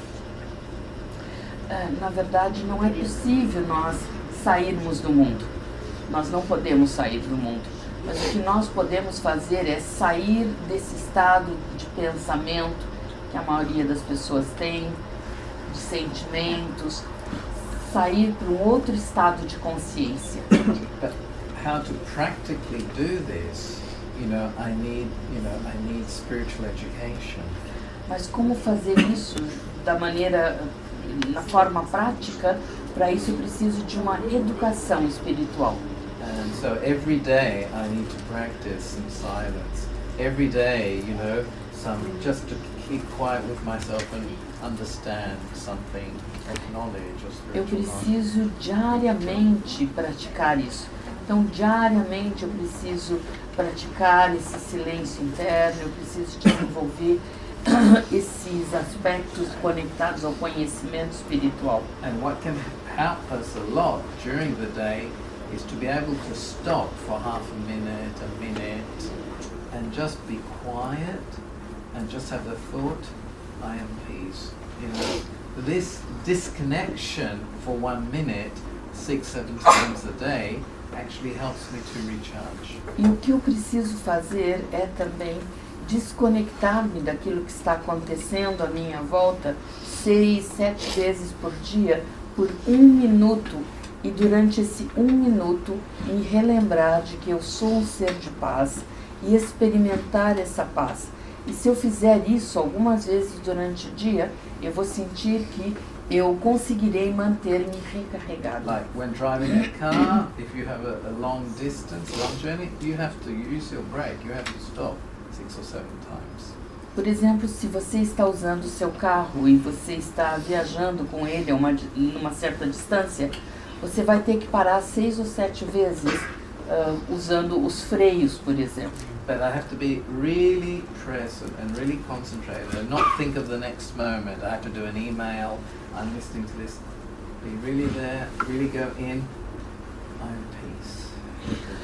Na verdade, não é possível nós sairmos do mundo. Nós não podemos sair do mundo. Mas o que nós podemos fazer é sair desse estado de pensamento que a maioria das pessoas tem, de sentimentos, sair para um outro estado de consciência. But how to practically do this? I need spiritual education. Mas como fazer isso na forma prática? Para isso eu preciso de uma educação espiritual. And so every day I need to practice some silence. Every day, just to keep quiet with myself and understand something of knowledge or Eu spiritual knowledge. preciso diariamente praticar isso. Então, diariamente eu preciso praticar esse silêncio interno, eu preciso desenvolver esses aspectos conectados ao conhecimento espiritual. And what can help us a lot during the day is to be able to stop for half a minute, and just be quiet and just have the thought, I am peace. You know, this disconnection for 1 minute, 6-7 times a day, actually helps me to recharge. E o que eu preciso fazer é também desconectar-me daquilo que está acontecendo à minha volta 6, 7 vezes por dia, por 1 minuto, e durante esse 1 minuto me relembrar de que eu sou um ser de paz e experimentar essa paz. E se eu fizer isso algumas vezes durante o dia, eu vou sentir que eu conseguirei manter-me recarregado. Like when driving a car, if you have a long distance, long journey, you have to use your brake, you have to stop 6 or 7 times. Por exemplo, se você está usando o seu carro e você está viajando com ele a numa certa distância, você vai ter que parar 6 ou 7 vezes usando os freios, por exemplo. But I have to be really present and really concentrated and not think of the next moment. I have to do an email, I'm listening to this. Be really there, really go in. I'm in peace. Take a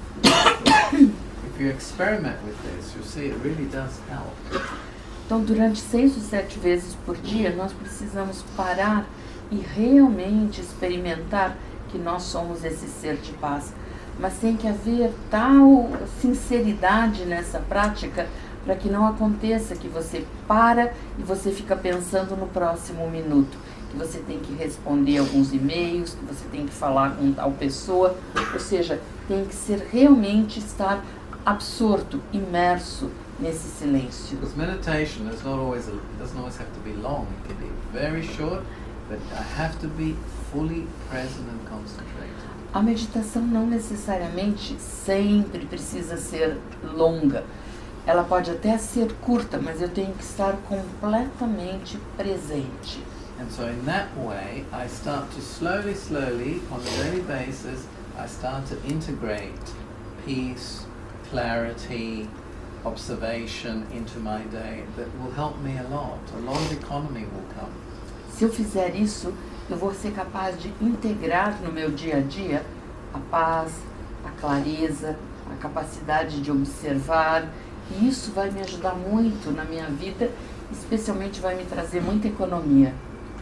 breath. If you experiment with this, you'll see it really does help. Então, durante 6 ou 7 vezes por dia, nós precisamos parar e realmente experimentar que nós somos esse ser de paz. Mas tem que haver tal sinceridade nessa prática para que não aconteça que você para e você fica pensando no próximo minuto, que você tem que responder alguns e-mails, que você tem que falar com tal pessoa, ou seja, tem que ser realmente estar absorto, imerso nesse silêncio. Because meditation doesn't always have to be long. It can be very short, but I have to be fully present and concentrated. A meditação não necessariamente sempre precisa ser longa. Ela pode até ser curta, mas eu tenho que estar completamente presente. And so in that way, I start to slowly, on a daily basis, I start to integrate peace, clarity, observation into my day. That will help me a lot. A lot of economy will come. Se eu fizer isso, eu vou ser capaz de integrar no meu dia a dia a paz, a clareza, a capacidade de observar, e isso vai me ajudar muito na minha vida, especialmente vai me trazer muita economia.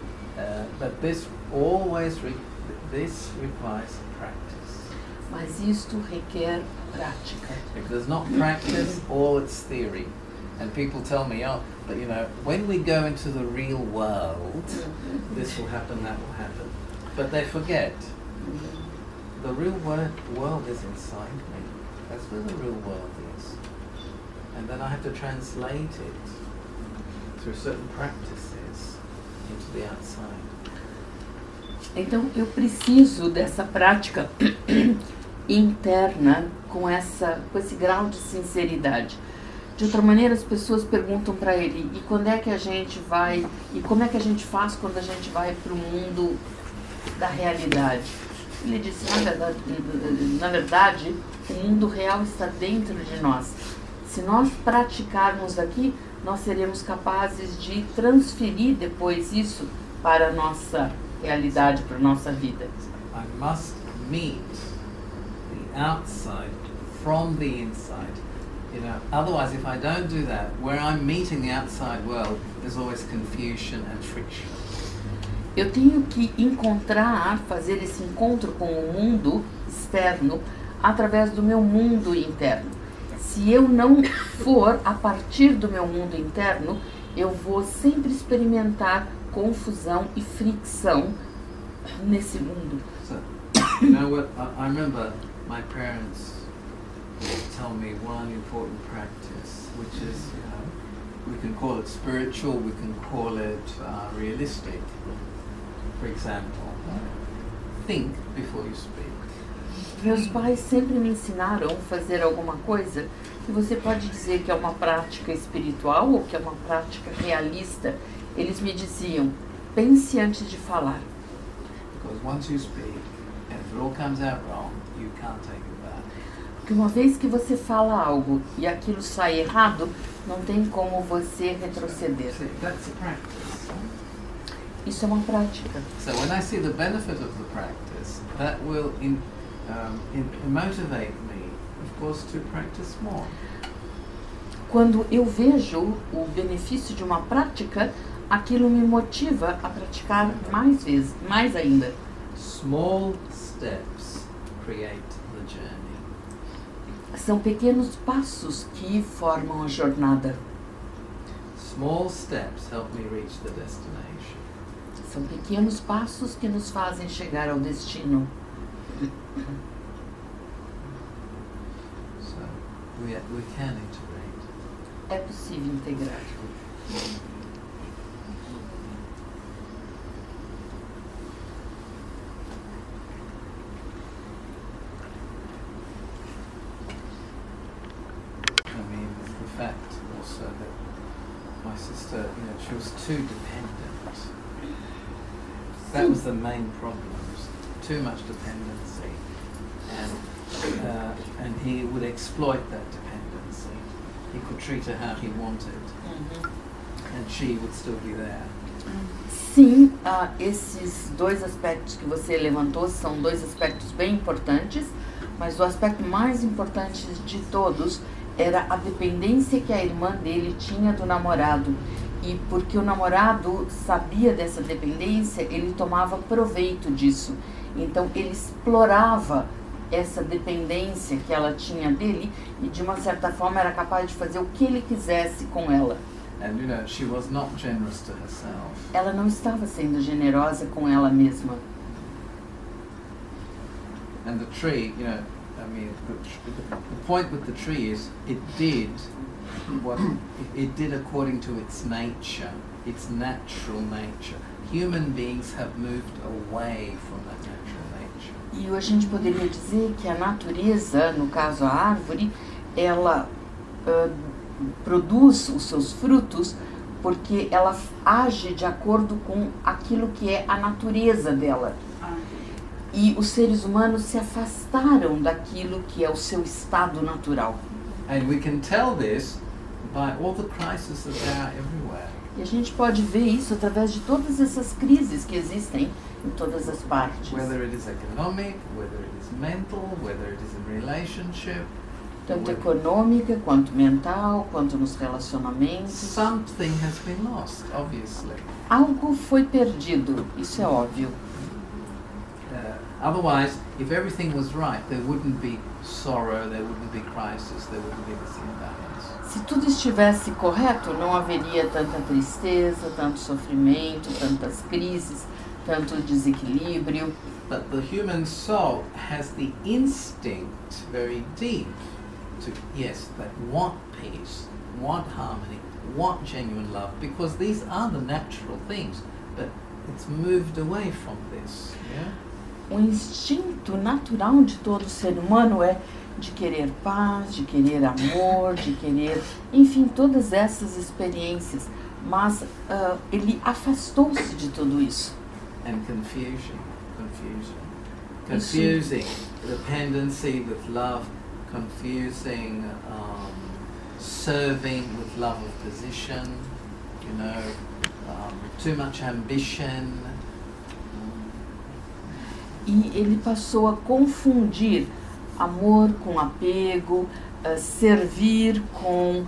But this requires practice. Mas isto requer prática. If there's not practice, all it's theory. And people tell me, oh, but you know, when we go into the real world, this will happen, that will happen. But they forget, the real world is inside me. That's where the real world is. And then I have to translate it through certain practices into the outside. Então eu preciso dessa prática interna com esse grau de sinceridade. De outra maneira, as pessoas perguntam para ele, e quando é que a gente vai, e como é que a gente faz quando a gente vai para o mundo da realidade? Ele disse, na verdade, o mundo real está dentro de nós. Se nós praticarmos aqui, nós seremos capazes de transferir depois isso para a nossa realidade, para a nossa vida. I must meet the outside from the inside. You know, otherwise, if I don't do that, where I'm meeting the outside world, there's always confusion and friction. Eu tenho que fazer esse encontro com o mundo externo através do meu mundo interno. Se eu não for a partir do meu mundo interno, eu vou sempre experimentar confusão e fricção nesse mundo. So, you know what? I remember my parents tell me one important practice, which is, you know, we can call it spiritual, we can call it realistic. For example, think before you speak. Meus pais sempre me ensinaram a fazer alguma coisa que você pode dizer que é uma prática espiritual ou que é uma prática realista. Eles me diziam, pense antes de falar. Because once you speak, and if it all comes out wrong, you can't take it back. Porque uma vez que você fala algo e aquilo sai errado, não tem como você retroceder. So that's a practice. Isso é uma prática. So when I see the benefit of the practice, that will motivate me, of course, to practice more. Quando eu vejo o benefício de uma prática, aquilo me motiva a praticar mais vezes, mais ainda. Small steps create the journey. São pequenos passos que formam a jornada. Small steps help me reach the destination. São pequenos passos que nos fazem chegar ao destino. So we can integrate. É possível integrar. I mean, the fact also that my sister, she was too dependent. That was the main problem. Too much dependency, and he would exploit that dependency. He could treat her how he wanted, and she would still be there. Sim, esses dois aspectos que você levantou são dois aspectos bem importantes, mas o aspecto mais importante de todos era a dependência que a irmã dele tinha do namorado. E porque o namorado sabia dessa dependência, ele tomava proveito disso. Então ele explorava essa dependência que ela tinha dele e de uma certa forma era capaz de fazer o que ele quisesse com ela. And she was not generous to herself. Ela não estava sendo generosa com ela mesma. And the tree, the point with the tree is it did what it did according to its nature, its natural nature. Human beings have moved away from that natural nature. E a gente poderia dizer que a natureza, no caso a árvore, ela produz os seus frutos porque ela age de acordo com aquilo que é a natureza dela. E os seres humanos se afastaram daquilo que é o seu estado natural. And we can tell this by all the crises that there are everywhere. E a gente pode ver isso através de todas essas crises que existem em todas as partes. Whether it is economic, whether it is mental, whether it is in relationship. Tanto econômica, quanto mental, quanto nos relacionamentos. Something has been lost, obviously. Algo foi perdido, isso é óbvio. Otherwise, if everything was right, there wouldn't be sorrow, there wouldn't be crisis, there wouldn't be this imbalance. Se tudo estivesse correto, não haveria tanta tristeza, tanto sofrimento, tantas crises, tanto desequilíbrio. But the human soul has the instinct, very deep, to, yes, that want peace, want harmony, want genuine love, because these are the natural things, but it's moved away from this, yeah? O instinto natural de todo ser humano é de querer paz, de querer amor, de querer, enfim, todas essas experiências. Mas ele afastou-se de tudo isso. And confusing dependency with love, confusing serving with love of position, too much ambition. E ele passou a confundir amor com apego, servir com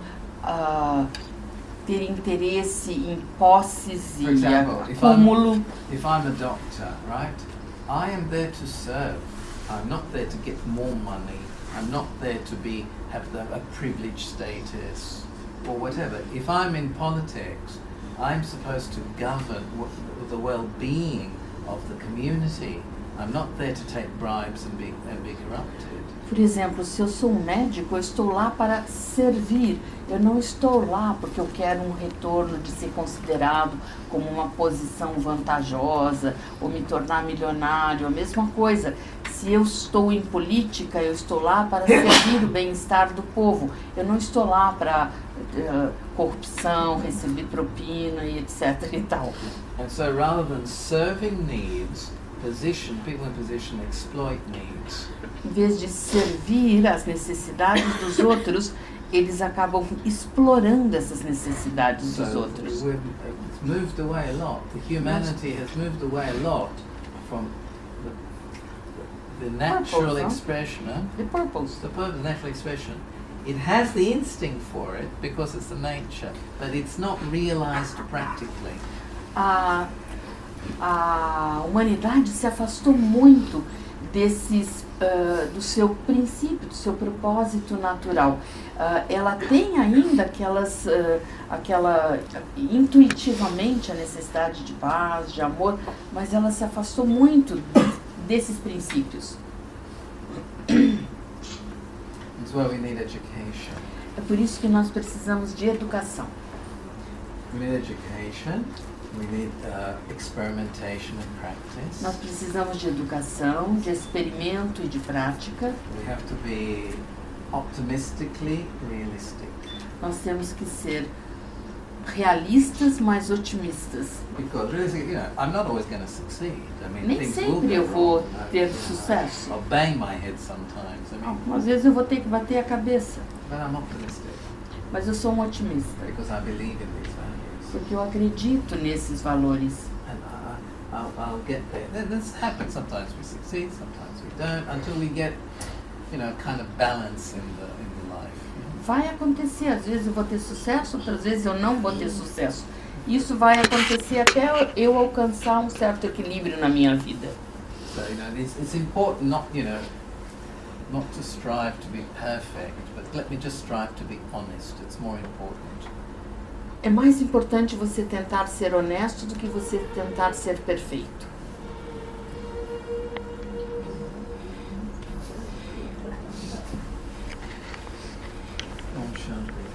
ter interesse em posses e acúmulo. If I'm a doctor, right, I am there to serve. I'm not there to get more money. I'm not there to have a privileged status or whatever. If I'm in politics, I'm supposed to govern the well-being of the community. I'm not there to take bribes and be corrupted. Por exemplo, se eu sou um médico, eu estou lá para servir. Eu não estou lá porque eu quero um retorno de ser considerado como uma posição vantajosa ou me tornar milionário. A mesma coisa. Se eu estou em política, eu estou lá para servir o bem-estar do povo. Eu não estou lá para corrupção, receber propina e etc. e tal. And so rather than serving needs, people in position exploit needs. Em vez de servir as necessidades dos outros, eles acabam explorando essas necessidades dos outros. It's moved away a lot. The humanity has moved away a lot from the natural Purpose, huh? expression. Huh? The purpose. The purpose, natural expression. It has the instinct for it because it's the nature, but it's not realized practically. A humanidade se afastou muito desses do seu princípio, do seu propósito natural. Ela tem ainda aquela intuitivamente a necessidade de paz, de amor, mas ela se afastou muito desses princípios. That's why we need education. É por isso que nós precisamos de educação. We need education. We need experimentation and practice. Nós precisamos de educação, de experimento e de prática. We have to be optimistically realistic. Nós temos que ser realistas, mas otimistas. Because really, I'm not always going to succeed. I mean, Nem things will sempre go eu vou wrong. ter sucesso. I'll bang my head sometimes. I mean, Às vezes eu vou ter que bater a cabeça, but I'm optimistic mas eu sou um otimista, because I believe in these values. porque eu acredito nesses valores. And I'll get there. This happens. Sometimes we succeed, sometimes we don't, until we get, kind of balance in the life. Vai acontecer, às vezes eu vou ter sucesso, outras vezes eu não vou ter sucesso. Isso vai acontecer até eu alcançar um certo equilíbrio na minha vida. So it's important not to strive to be perfect, but let me just strive to be honest. It's more important. É mais importante você tentar ser honesto do que você tentar ser perfeito. Om Shanti.